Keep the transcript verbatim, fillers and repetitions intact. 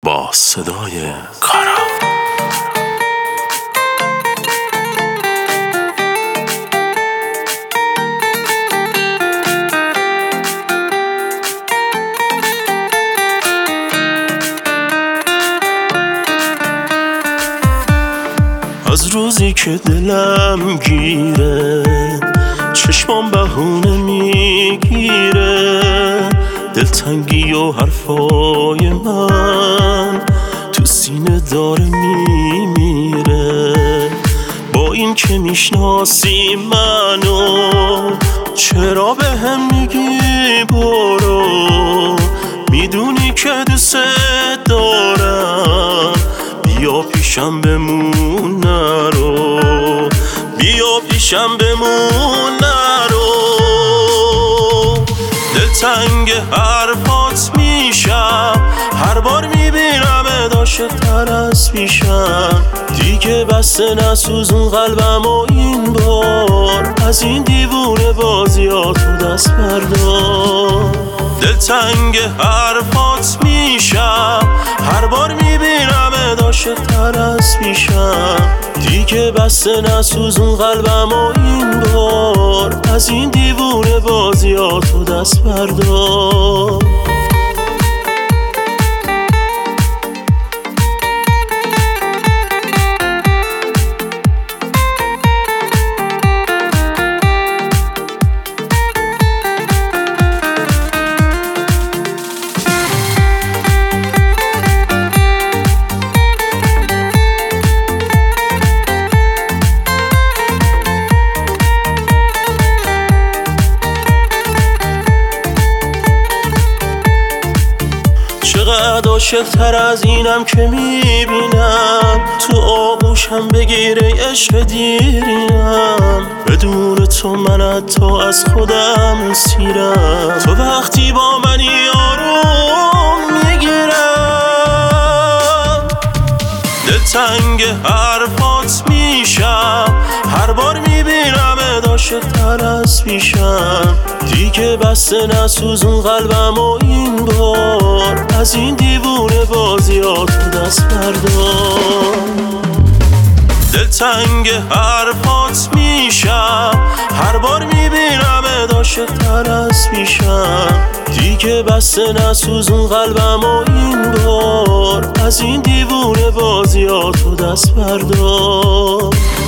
با صدای کارا. از روزی که دلم گیره چشمام بهونه میگیره، دلتنگی و حرفای من تو سینه داره میمیره. با این که میشناسی منو چرا به هم میگی برو؟ میدونی که دوست دارم، بیا پیشم بمون نرو، بیا پیشم بمون نرو. دلتنگ حرفات میشم، هر بار میبینم عاشق‌تر از پیشم. دیگه بسته نسوزون قلبم و این بار از این دیوونه بازیاتو دست بردار. دلتنگ حرفات میشم، هر بار میبینم عاشق‌تر از پیشم. دیگه بسته نسوزون قلبم و این بار از این دیوونه بازیاتو دست بردار. چقدر عاشق‌تر از اینم که میبینم، تو آغوشم بگیره عشق دیرینم. بدون تو من حتی از خودم سیرم، تو وقتی با منی آروم میگیرم. دلتنگ حرفات میشم، هر بار میبینم عاشق‌تر از پیشم. دیگه بسته نسوزون قلبم و این بار از این دیوونه بازیاتو دست بردار. دلتنگ حرفات میشم، هر بار میبینم عاشق‌تر از پیشم. دیگه بسته نسوزون قلبم و این بار از این دیوونه بازیاتو دست بردار.